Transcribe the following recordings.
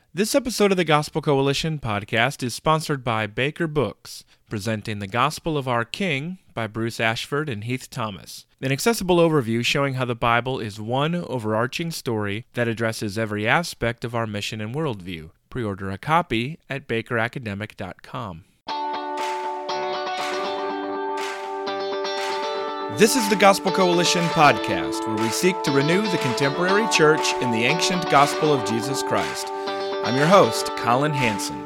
This episode of the Gospel Coalition podcast is sponsored by Baker Books, presenting The Gospel of Our King by Bruce Ashford and Heath Thomas, an accessible overview showing how the Bible is one overarching story that addresses every aspect of our mission and worldview. Pre-order a copy at bakeracademic.com. This is the Gospel Coalition podcast, where we seek to renew the contemporary church in the ancient gospel of Jesus Christ. I'm your host, Colin Hansen.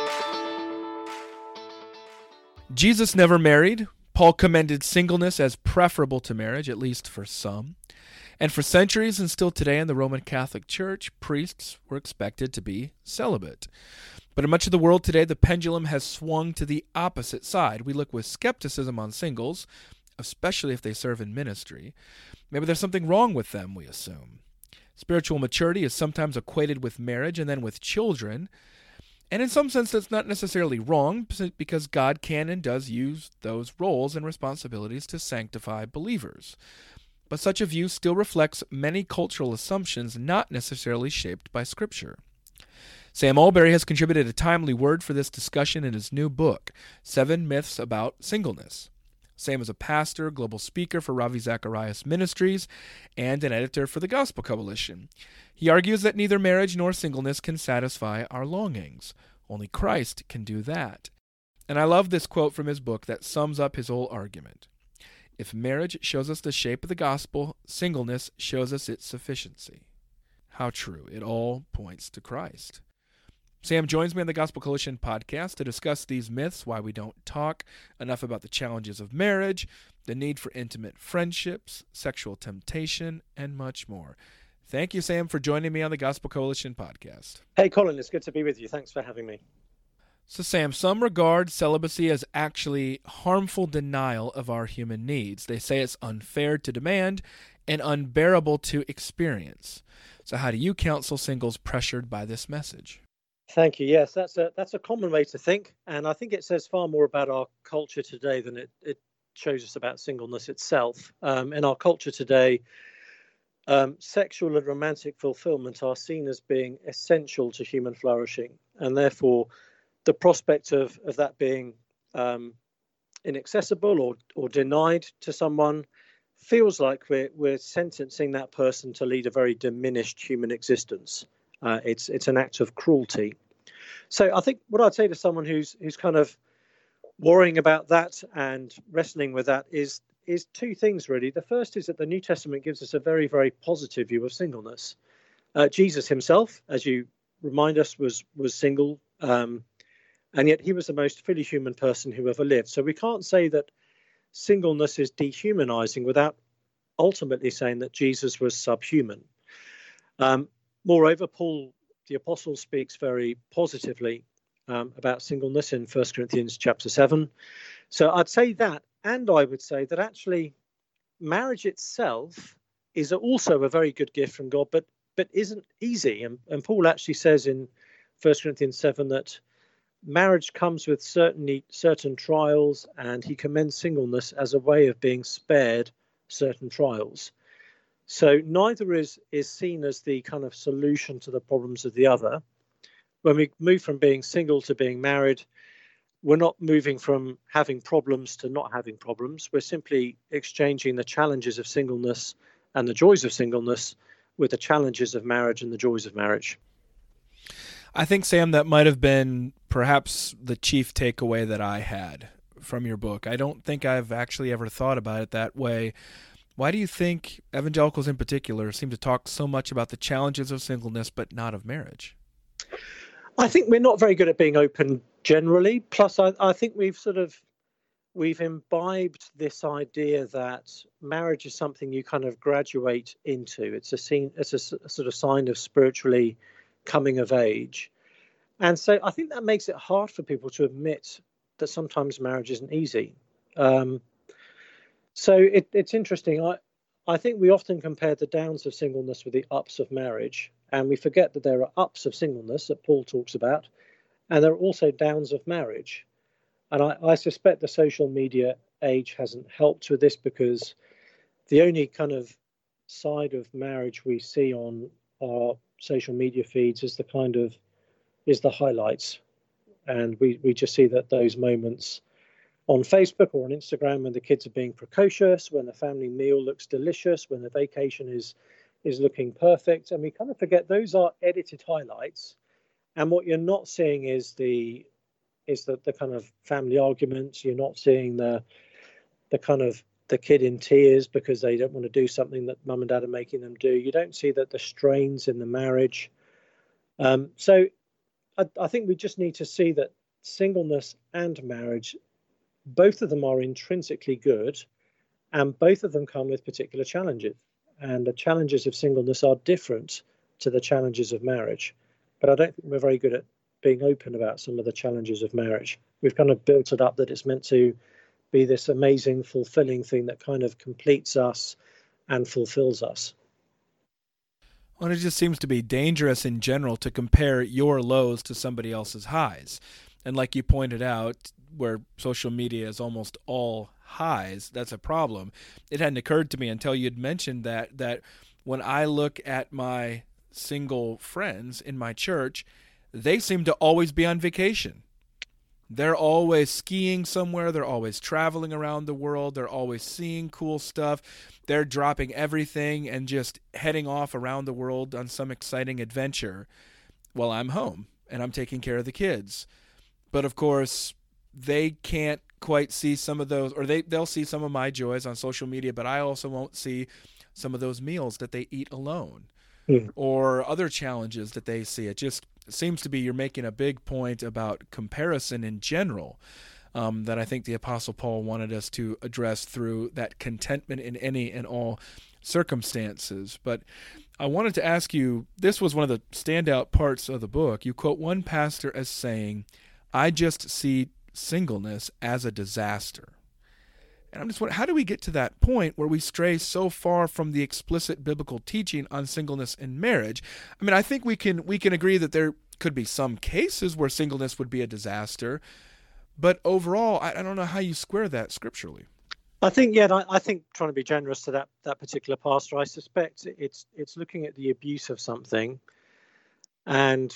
Jesus never married. Paul commended singleness as preferable to marriage, at least for some. And for centuries and still today in the Roman Catholic Church, priests were expected to be celibate. But in much of the world today, the pendulum has swung to the opposite side. We look with skepticism on singles, especially if they serve in ministry. Maybe there's something wrong with them, we assume. Spiritual maturity is sometimes equated with marriage and then with children. And in some sense, that's not necessarily wrong, because God can and does use those roles and responsibilities to sanctify believers. But such a view still reflects many cultural assumptions not necessarily shaped by Scripture. Sam Allberry has contributed a timely word for this discussion in his new book, 7 Myths About Singleness. Sam is a pastor, global speaker for Ravi Zacharias Ministries, and an editor for the Gospel Coalition. He argues that neither marriage nor singleness can satisfy our longings. Only Christ can do that. And I love this quote from his book that sums up his whole argument. If marriage shows us the shape of the gospel, singleness shows us its sufficiency. How true. It all points to Christ. Sam joins me on the Gospel Coalition podcast to discuss these myths, why we don't talk enough about the challenges of marriage, the need for intimate friendships, sexual temptation, and much more. Thank you, Sam, for joining me on the Gospel Coalition podcast. Hey, Colin, it's good to be with you. Thanks for having me. So, Sam, some regard celibacy as actually harmful denial of our human needs. They say it's unfair to demand and unbearable to experience. So how do you counsel singles pressured by this message? Thank you. Yes, that's a common way to think, and I think it says far more about our culture today than it shows us about singleness itself. In our culture today, sexual and romantic fulfillment are seen as being essential to human flourishing, and therefore the prospect of that being inaccessible or denied to someone feels like we're sentencing that person to lead a very diminished human existence. It's an act of cruelty. So I think what I'd say to someone who's kind of worrying about that and wrestling with that is two things, really. The first is that the New Testament gives us a very, very positive view of singleness. Jesus himself, as you remind us, was single, and yet he was the most fully human person who ever lived. So we can't say that singleness is dehumanizing without ultimately saying that Jesus was subhuman. Moreover, Paul, the apostle, speaks very positively about singleness in 1 Corinthians chapter 7. So I'd say that, and I would say that actually marriage itself is also a very good gift from God, but isn't easy. And Paul actually says in 1 Corinthians 7 that marriage comes with certain trials, and he commends singleness as a way of being spared certain trials. So neither is seen as the kind of solution to the problems of the other. When we move from being single to being married, we're not moving from having problems to not having problems. We're simply exchanging the challenges of singleness and the joys of singleness with the challenges of marriage and the joys of marriage. I think, Sam, that might have been perhaps the chief takeaway that I had from your book. I don't think I've actually ever thought about it that way. Why do you think evangelicals in particular seem to talk so much about the challenges of singleness but not of marriage? I think we're not very good at being open generally. Plus, I think we've imbibed this idea that marriage is something you kind of graduate into. It's a sort of sign of spiritually coming of age. And so I think that makes it hard for people to admit that sometimes marriage isn't easy. So it's interesting. I think we often compare the downs of singleness with the ups of marriage, and we forget that there are ups of singleness that Paul talks about, and there are also downs of marriage. And I suspect the social media age hasn't helped with this, because the only kind of side of marriage we see on our social media feeds is the kind of is the highlights. And we just see that those moments on Facebook or on Instagram when the kids are being precocious, when the family meal looks delicious, when the vacation is looking perfect. And we kind of forget those are edited highlights. And what you're not seeing is the kind of family arguments. You're not seeing the kind of the kid in tears because they don't want to do something that mum and dad are making them do. You don't see that the strains in the marriage. So I think we just need to see that singleness and marriage, both of them are intrinsically good, and both of them come with particular challenges. And the challenges of singleness are different to the challenges of marriage. But I don't think we're very good at being open about some of the challenges of marriage. We've kind of built it up that it's meant to be this amazing, fulfilling thing that kind of completes us and fulfills us. Well, it just seems to be dangerous in general to compare your lows to somebody else's highs. And like you pointed out, where social media is almost all highs, that's a problem. It hadn't occurred to me until you'd mentioned that when I look at my single friends in my church, they seem to always be on vacation. They're always skiing somewhere. They're always traveling around the world. They're always seeing cool stuff. They're dropping everything and just heading off around the world on some exciting adventure while I'm home and I'm taking care of the kids. But of course, they can't quite see some of those, or they'll see some of my joys on social media, but I also won't see some of those meals that they eat alone or other challenges that they see. It just seems to be you're making a big point about comparison in general, that I think the Apostle Paul wanted us to address through that contentment in any and all circumstances. But I wanted to ask you, this was one of the standout parts of the book. You quote one pastor as saying, "I just see singleness as a disaster." And I'm just wondering, how do we get to that point where we stray so far from the explicit biblical teaching on singleness in marriage? I mean, I think we can agree that there could be some cases where singleness would be a disaster, but overall, I don't know how you square that scripturally. I think trying to be generous to that particular pastor, I suspect it's looking at the abuse of something and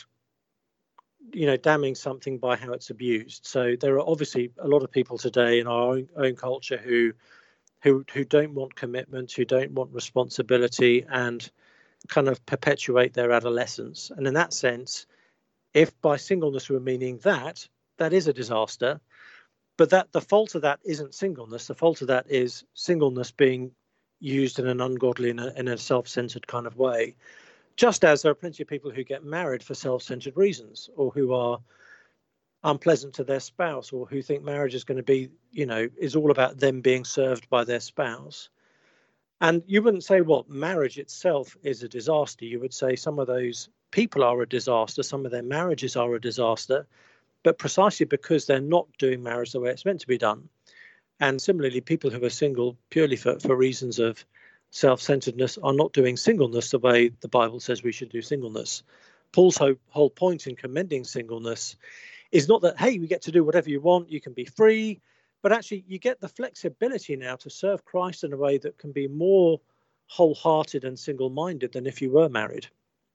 damning something by how it's abused. So there are obviously a lot of people today in our own culture who don't want commitment, who don't want responsibility, and kind of perpetuate their adolescence. And in that sense, if by singleness we're meaning that is a disaster, but that the fault of that isn't singleness. The fault of that is singleness being used in an ungodly, in a self-centered kind of way. Just as there are plenty of people who get married for self-centered reasons, or who are unpleasant to their spouse, or who think marriage is going to be, is all about them being served by their spouse. And you wouldn't say, well, marriage itself is a disaster. You would say some of those people are a disaster. Some of their marriages are a disaster, but precisely because they're not doing marriage the way it's meant to be done. And similarly, people who are single purely for reasons of self-centeredness are not doing singleness the way the Bible says we should do singleness. Paul's whole point in commending singleness is not that, hey, we get to do whatever you want, you can be free, but actually you get the flexibility now to serve Christ in a way that can be more wholehearted and single-minded than if you were married.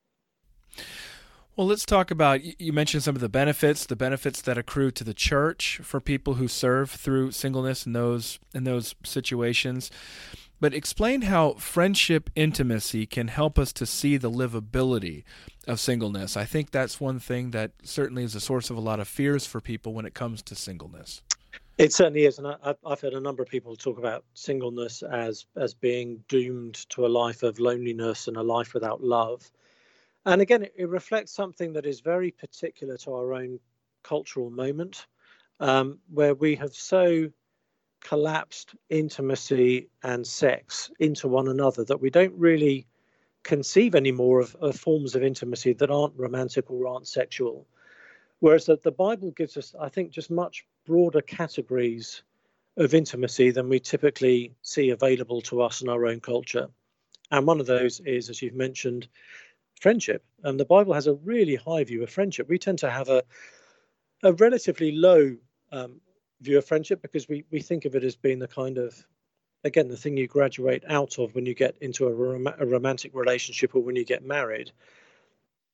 Well, let's talk about, you mentioned some of the benefits that accrue to the church for people who serve through singleness in those situations. But explain how friendship intimacy can help us to see the livability of singleness. I think that's one thing that certainly is a source of a lot of fears for people when it comes to singleness. It certainly is. And I've heard a number of people talk about singleness as being doomed to a life of loneliness and a life without love. And again, it reflects something that is very particular to our own cultural moment, where we have so collapsed intimacy and sex into one another that we don't really conceive anymore of forms of intimacy that aren't romantic or aren't sexual. Whereas that the Bible gives us, I think, just much broader categories of intimacy than we typically see available to us in our own culture. And one of those is, as you've mentioned, friendship. And the Bible has a really high view of friendship. We tend to have a relatively low view of friendship because we think of it as being the kind of, again, the thing you graduate out of when you get into a romantic relationship or when you get married.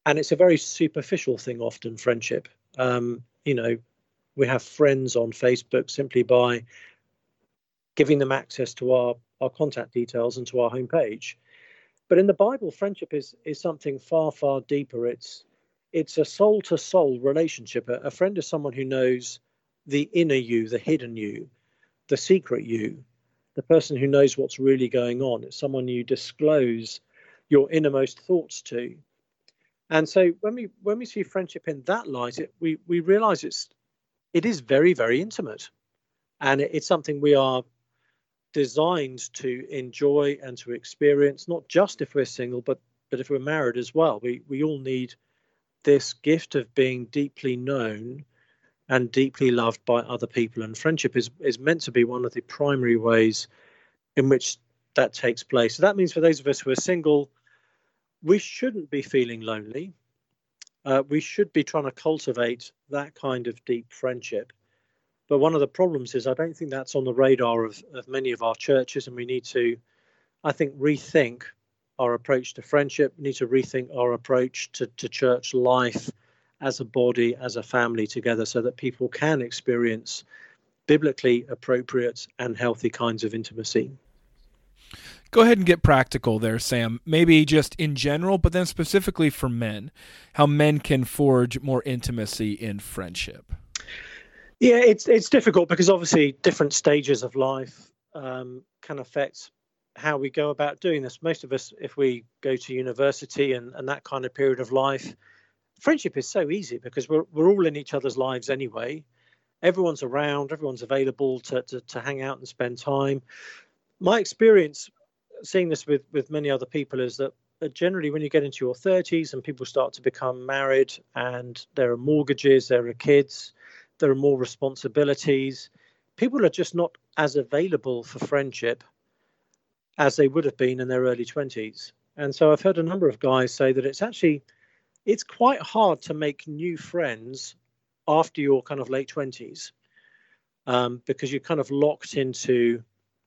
And it's a very superficial thing often, friendship. You know, we have friends on Facebook simply by giving them access to our contact details and to our homepage. But in the Bible, friendship is something far, far deeper. It's a soul to soul relationship. A friend is someone who knows the inner you, the hidden you, the secret you, the person who knows what's really going on. It's someone you disclose your innermost thoughts to. And so when we see friendship in that light, we realize it is very, very intimate. And it's something we are designed to enjoy and to experience, not just if we're single, but if we're married as well. We all need this gift of being deeply known and deeply loved by other people. And friendship is meant to be one of the primary ways in which that takes place. So that means for those of us who are single, we shouldn't be feeling lonely. We should be trying to cultivate that kind of deep friendship. But one of the problems is I don't think that's on the radar of many of our churches, and we need to, I think, rethink our approach to friendship. We need to rethink our approach to church life as a body, as a family together, so that people can experience biblically appropriate and healthy kinds of intimacy. Go ahead and get practical there, Sam. Maybe just in general, but then specifically for men, how men can forge more intimacy in friendship. Yeah, it's difficult because obviously different stages of life can affect how we go about doing this. Most of us, if we go to university and that kind of period of life, friendship is so easy because we're all in each other's lives anyway. Everyone's around, everyone's available to hang out and spend time. My experience seeing this with many other people is that generally when you get into your 30s and people start to become married and there are mortgages, there are kids, there are more responsibilities, people are just not as available for friendship as they would have been in their early 20s. And so I've heard a number of guys say that it's quite hard to make new friends after your kind of late 20s because you're kind of locked into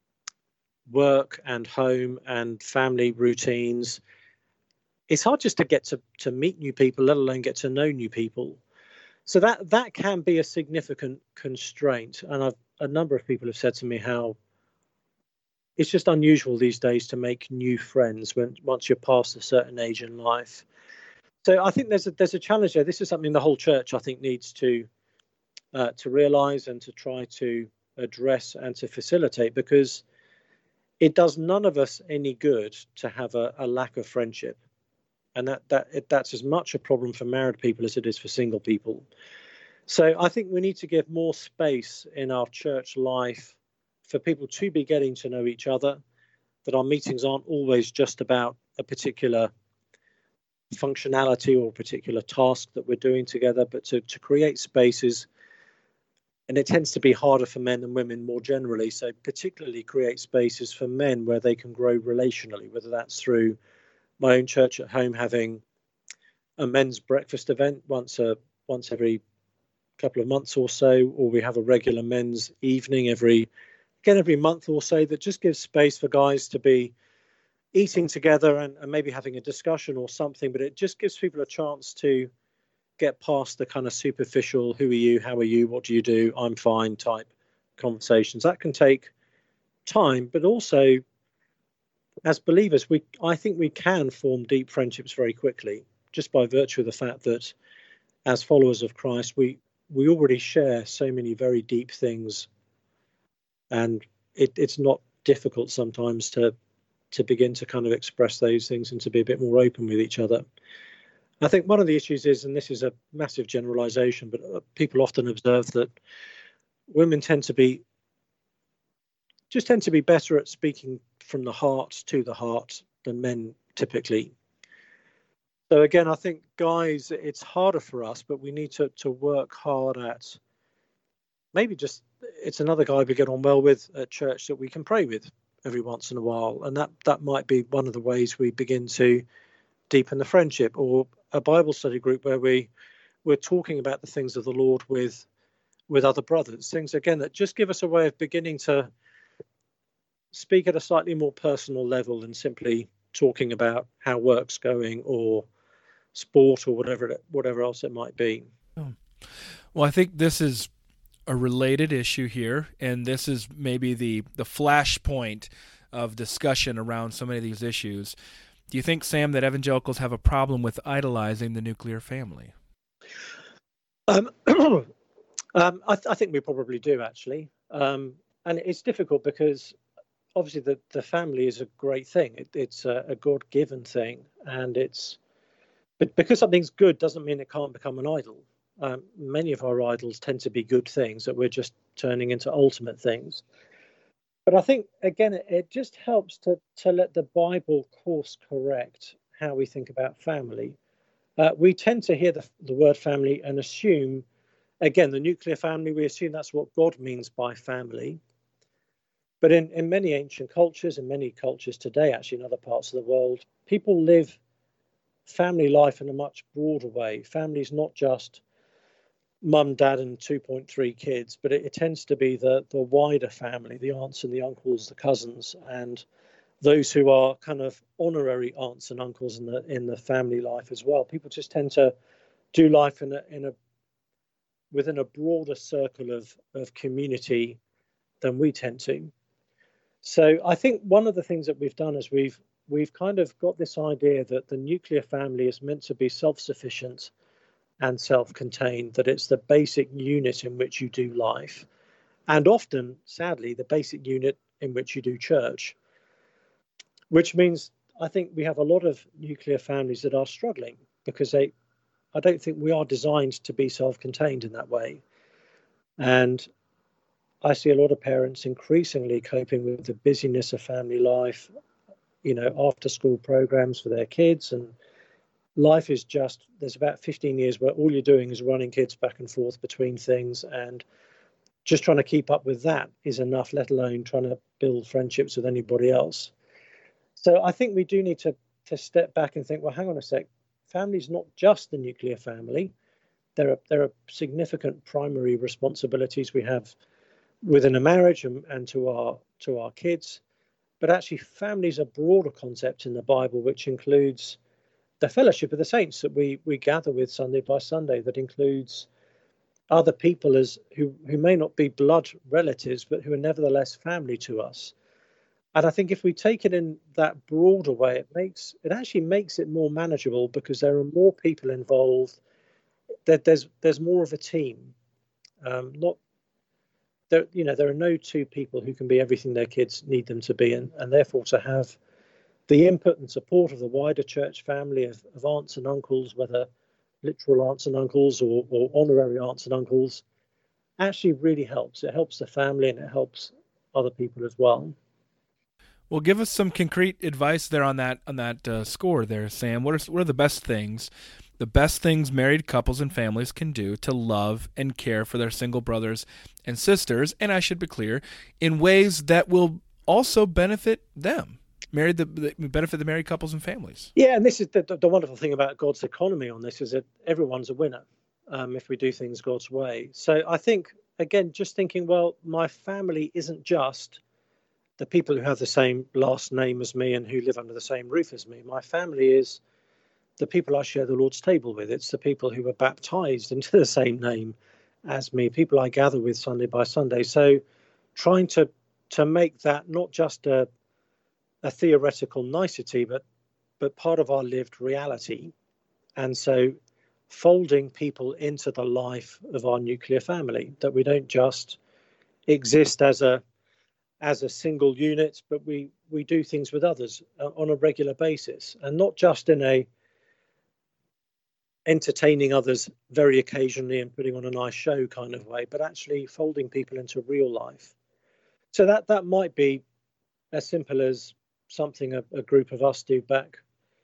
work and home and family routines. It's hard just to get to meet new people, let alone get to know new people. So that can be a significant constraint. And a number of people have said to me how it's just unusual these days to make new friends once you're past a certain age in life. So I think there's a challenge there. This is something the whole church, I think, needs to realise and to try to address and to facilitate, because it does none of us any good to have a lack of friendship. And that's as much a problem for married people as it is for single people. So I think we need to give more space in our church life for people to be getting to know each other, that our meetings aren't always just about a particular functionality or a particular task that we're doing together, but to create spaces. And it tends to be harder for men than women more generally. So particularly create spaces for men where they can grow relationally, whether that's through my own church at home having a men's breakfast event once every couple of months or so, or we have a regular men's evening every month or so, that just gives space for guys to be eating together and maybe having a discussion or something. But it just gives people a chance to get past the kind of superficial, who are you, how are you, what do you do, I'm fine type conversations. That can take time, but also as believers, I think we can form deep friendships very quickly, just by virtue of the fact that as followers of Christ, we already share so many very deep things, and it's not difficult sometimes to begin to kind of express those things and to be a bit more open with each other. I think one of the issues is, and this is a massive generalization, but people often observe that women tend to be better at speaking from the heart to the heart than men typically. So again, I think guys, it's harder for us, but we need to work hard at maybe just, it's another guy we get on well with at church that we can pray with every once in a while. And that might be one of the ways we begin to deepen the friendship, or a Bible study group where we're talking about the things of the Lord with other brothers, things again that just give us a way of beginning to speak at a slightly more personal level than simply talking about how work's going or sport or whatever else it might be. Well, I think this is a related issue here, and this is maybe the flashpoint of discussion around so many of these issues. Do you think, Sam, that evangelicals have a problem with idolizing the nuclear family? I think we probably do, actually. And it's difficult because obviously the family is a great thing. It's a God-given thing. But because something's good doesn't mean it can't become an idol. Many of our idols tend to be good things that we're just turning into ultimate things. But I think, again, it just helps to let the Bible course correct how we think about family. We tend to hear the word family and assume, again, the nuclear family, we assume that's what God means by family. But in many ancient cultures, in many cultures today, actually in other parts of the world, people live family life in a much broader way. Family is not just mum, dad, and 2.3 kids, but it tends to be the wider family, the aunts and the uncles, the cousins, and those who are kind of honorary aunts and uncles in the family life as well. People just tend to do life within a broader circle of community than we tend to. So I think one of the things that we've done is we've kind of got this idea that the nuclear family is meant to be self-sufficient and self-contained, that it's the basic unit in which you do life, and often, sadly, the basic unit in which you do church, which means I think we have a lot of nuclear families that are struggling because I don't think we are designed to be self-contained in that way. And I see a lot of parents increasingly coping with the busyness of family life, after school programs for their kids, and life is there's about 15 years where all you're doing is running kids back and forth between things, and just trying to keep up with that is enough, let alone trying to build friendships with anybody else. So I think we do need to step back and think, well, hang on a sec, family's not just the nuclear family. There are significant primary responsibilities we have within a marriage and to our kids. But actually, family is a broader concept in the Bible, which includes the fellowship of the saints that we gather with Sunday by Sunday, that includes other people who may not be blood relatives, but who are nevertheless family to us. And I think if we take it in that broader way, it actually makes it more manageable because there are more people involved. There's more of a team. There are no two people who can be everything their kids need them to be, and therefore to have the input and support of the wider church family of aunts and uncles, whether literal aunts and uncles or honorary aunts and uncles, actually really helps. It helps the family and it helps other people as well. Well, give us some concrete advice there on that score there, Sam. What are the best things married couples and families can do to love and care for their single brothers and sisters, and I should be clear, in ways that will also benefit them? Benefit the married couples and families. Yeah, and this is the wonderful thing about God's economy on this, is that everyone's a winner if we do things God's way. So I think, again, just thinking, well, my family isn't just the people who have the same last name as me and who live under the same roof as me. My family is the people I share the Lord's table with. It's the people who were baptized into the same name as me, people I gather with Sunday by Sunday. So trying to make that not just a theoretical nicety, but part of our lived reality. And so folding people into the life of our nuclear family, that we don't just exist as a single unit, but we do things with others on a regular basis, and not just in a entertaining others very occasionally and putting on a nice show kind of way, but actually folding people into real life. So that might be as simple as something a group of us do back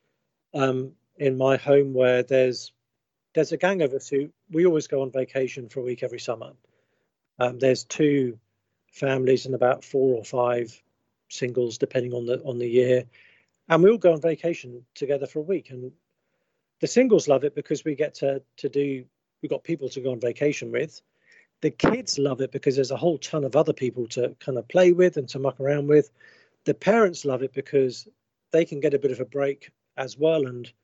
in my home, where there's a gang of us who we always go on vacation for a week every summer. There's 2 families and about 4 or 5 singles, depending on the year, and we all go on vacation together for a week. And the singles love it because we get we've got people to go on vacation with. The kids love it because there's a whole ton of other people to kind of play with and to muck around with. The parents love it because they can get a bit of a break as well, and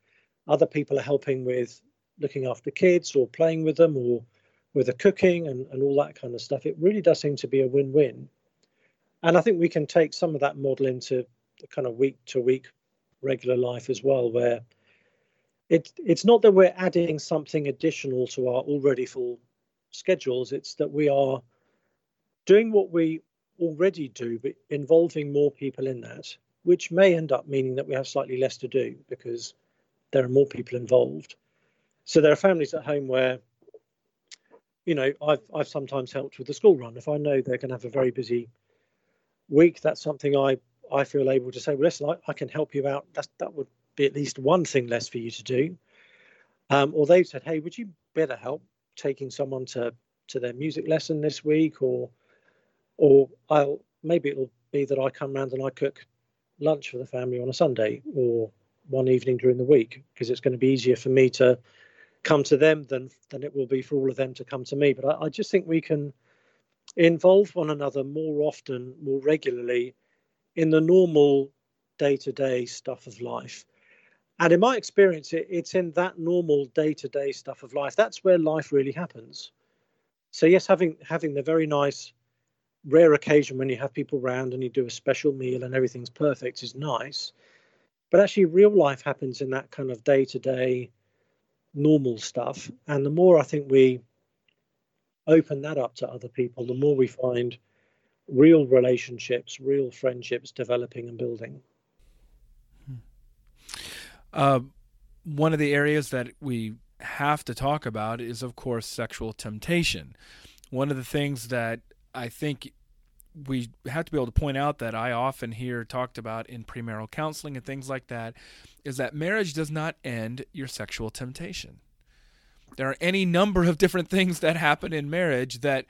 Other people are helping with looking after kids or playing with them or with the cooking and all that kind of stuff. It really does seem to be a win-win. And I think we can take some of that model into the kind of week-to-week regular life as well, where it's not that we're adding something additional to our already full schedules. It's that we are doing what we already do, but involving more people in that, which may end up meaning that we have slightly less to do because there are more people involved. So there are families at home where, you know, I've sometimes helped with the school run. If I know they're going to have a very busy week, that's something I feel able to say, well, listen, I can help you out. That would be at least one thing less for you to do. Or they've said, hey, would you better help taking someone to their music lesson this week? Or maybe it'll be that I come round and I cook lunch for the family on a Sunday or one evening during the week, because it's going to be easier for me to come to them than it will be for all of them to come to me. But I just think we can involve one another more often, more regularly in the normal day-to-day stuff of life. And in my experience, it's in that normal day-to-day stuff of life. That's where life really happens. So yes, having the very nice, rare occasion when you have people round and you do a special meal and everything's perfect is nice. But actually, real life happens in that kind of day-to-day normal stuff. And the more I think we open that up to other people, the more we find real relationships, real friendships developing and building. One of the areas that we have to talk about is, of course, sexual temptation. One of the things that I think we have to be able to point out that I often hear talked about in premarital counseling and things like that is that marriage does not end your sexual temptation. There are any number of different things that happen in marriage that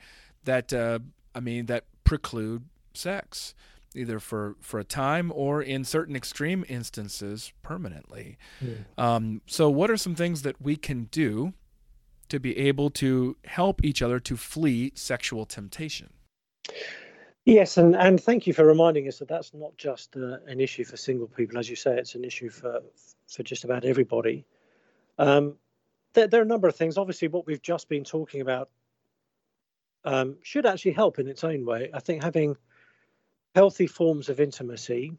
preclude sex, either for a time or in certain extreme instances permanently. So what are some things that we can do to be able to help each other to flee sexual temptation? Yes, and thank you for reminding us that that's not just an issue for single people. As you say, it's an issue for just about everybody. There are a number of things. Obviously, what we've just been talking about should actually help in its own way. I think having healthy forms of intimacy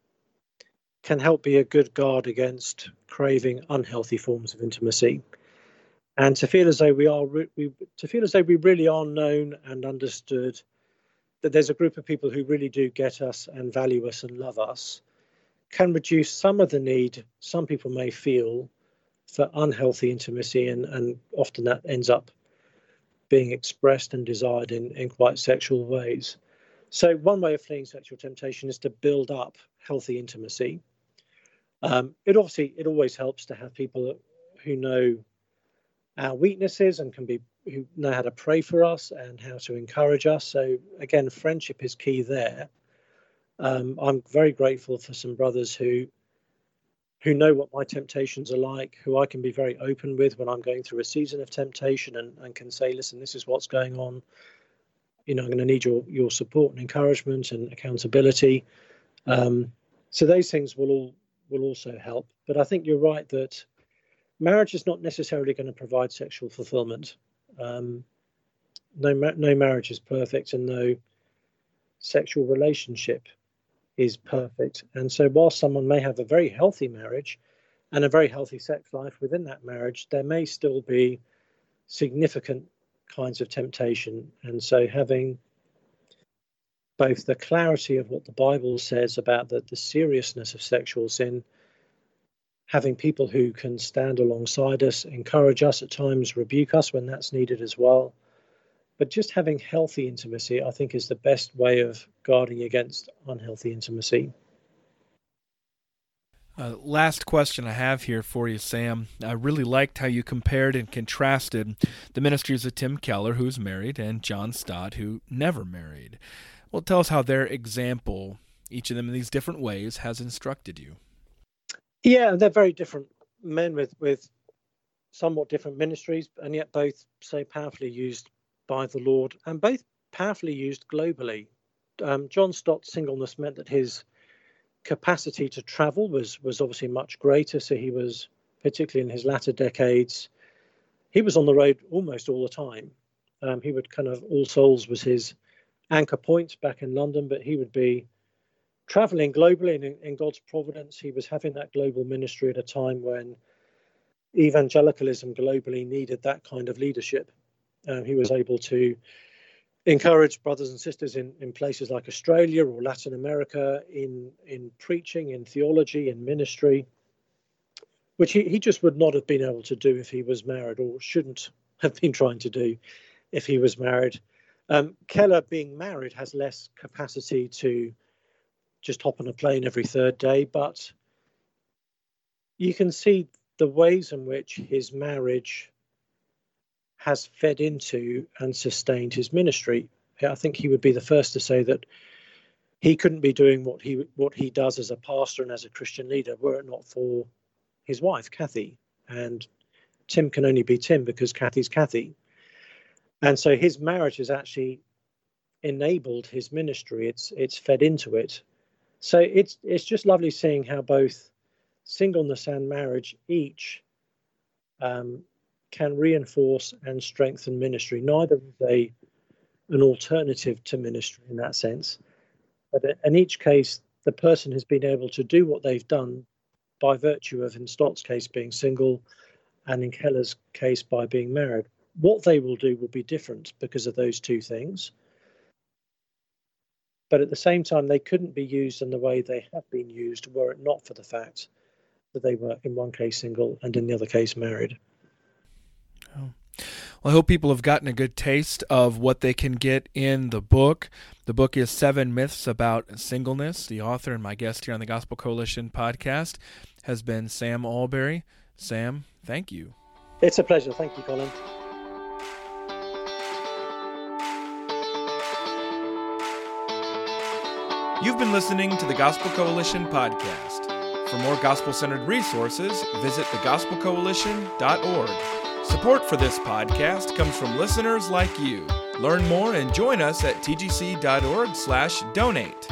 can help be a good guard against craving unhealthy forms of intimacy, and to feel as though we really are known and understood, that there's a group of people who really do get us and value us and love us, can reduce some of the need some people may feel for unhealthy intimacy, and often that ends up being expressed and desired in quite sexual ways. So one way of fleeing sexual temptation is to build up healthy intimacy. It always helps to have people who know our weaknesses and who know how to pray for us and how to encourage us. So again, friendship is key there. I'm very grateful for some brothers who know what my temptations are like, who I can be very open with when I'm going through a season of temptation and can say, listen, this is what's going on. You know, I'm going to need your support and encouragement and accountability. So those things will also help. But I think you're right that marriage is not necessarily going to provide sexual fulfillment. No marriage is perfect, and no sexual relationship is perfect. And so while someone may have a very healthy marriage and a very healthy sex life within that marriage, there may still be significant kinds of temptation. And so having both the clarity of what the Bible says about the seriousness of sexual sin, having people who can stand alongside us, encourage us at times, rebuke us when that's needed as well. But just having healthy intimacy, I think, is the best way of guarding against unhealthy intimacy. Last question I have here for you, Sam. I really liked how you compared and contrasted the ministries of Tim Keller, who's married, and John Stott, who never married. Well, tell us how their example, each of them in these different ways, has instructed you. Yeah, they're very different men with somewhat different ministries, and yet both so powerfully used by the Lord, and both powerfully used globally. John Stott's singleness meant that his capacity to travel was obviously much greater, so he was particularly in his latter decades, he was on the road almost all the time. He would kind of, All Souls was his anchor point back in London, but he would be traveling globally, and in God's providence, he was having that global ministry at a time when evangelicalism globally needed that kind of leadership. He was able to encourage brothers and sisters in places like Australia or Latin America in preaching, in theology, in ministry, which he just would not have been able to do if he was married, or shouldn't have been trying to do if he was married. Keller, being married, has less capacity to just hop on a plane every third day, but you can see the ways in which his marriage has fed into and sustained his ministry. I think he would be the first to say that he couldn't be doing what he does as a pastor and as a Christian leader were it not for his wife, Kathy. And Tim can only be Tim because Kathy's Kathy. And so his marriage has actually enabled his ministry. It's fed into it. So it's just lovely seeing how both singleness and marriage each can reinforce and strengthen ministry. Neither is an alternative to ministry in that sense. But in each case, the person has been able to do what they've done by virtue of, in Stott's case, being single, and in Keller's case, by being married. What they will do will be different because of those two things. But at the same time, they couldn't be used in the way they have been used were it not for the fact that they were, in one case, single and in the other case, married. Oh. Well, I hope people have gotten a good taste of what they can get in the book. The book is 7 Myths About Singleness. The author and my guest here on the Gospel Coalition podcast has been Sam Allberry. Sam, thank you. It's a pleasure. Thank you, Colin. You've been listening to the Gospel Coalition podcast. For more gospel-centered resources, visit thegospelcoalition.org. Support for this podcast comes from listeners like you. Learn more and join us at tgc.org/donate.